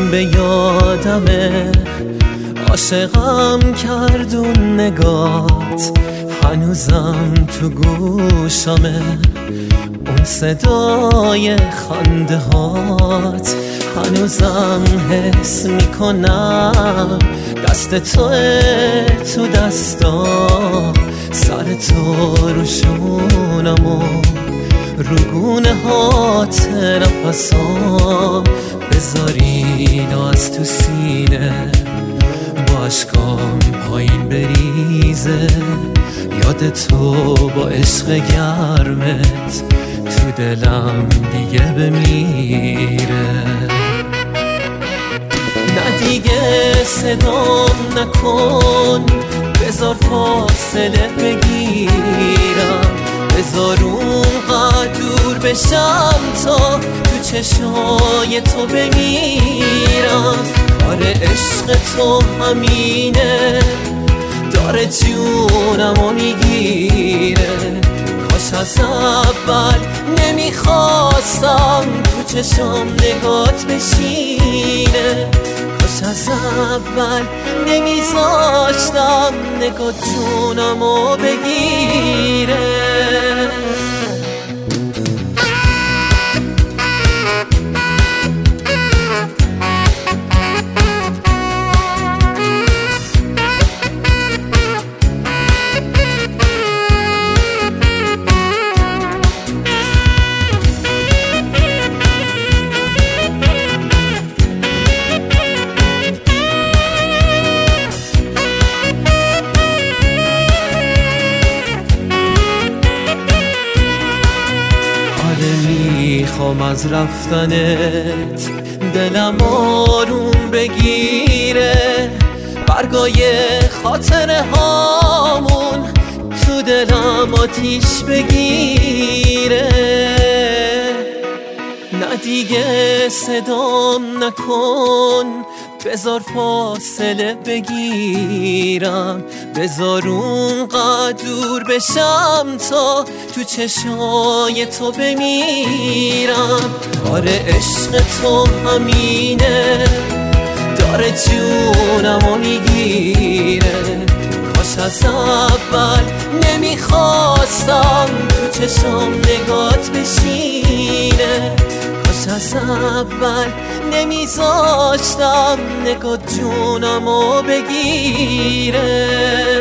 به یادمه عاشقم کردون نگات، هنوزم تو گوشمه اون صدای خنده هات، هنوزم حس میکنم دست تو دستام، سر تو رو شونم و رو گونه هات نفسام، بذارین از تو سینه با عشقام پایین بریزه، یاد تو با عشق گرمت تو دلم دیگه بمیره. نه دیگه صدام نکن، بذار فاصله بگیرم، بذار اونقدر دور بشم تا تو چشای تو بمیرم. آره عشق تو همینه، داره جونمو میگیره، کاش از اول نمیخواستم تو چشام نگات بشینه، کاش از اول نمیذاشتم نگات جونمو بگیره. میخوام از رفتنت دلم آروم بگیره، برگای خاطره هامون تو دلم آتیش بگیره. نه دیگه صدام نکن، بذار فاصله بگیرم، بذار اونقدر دور بشم تا تو چشای تو بمیرم. آره عشق تو همینه، داره جونمو میگیره، کاش از اول نمیخواستم تو چشام نگات بشینه، کاش از اول نمیذاشتم نگات جونمو بگیره.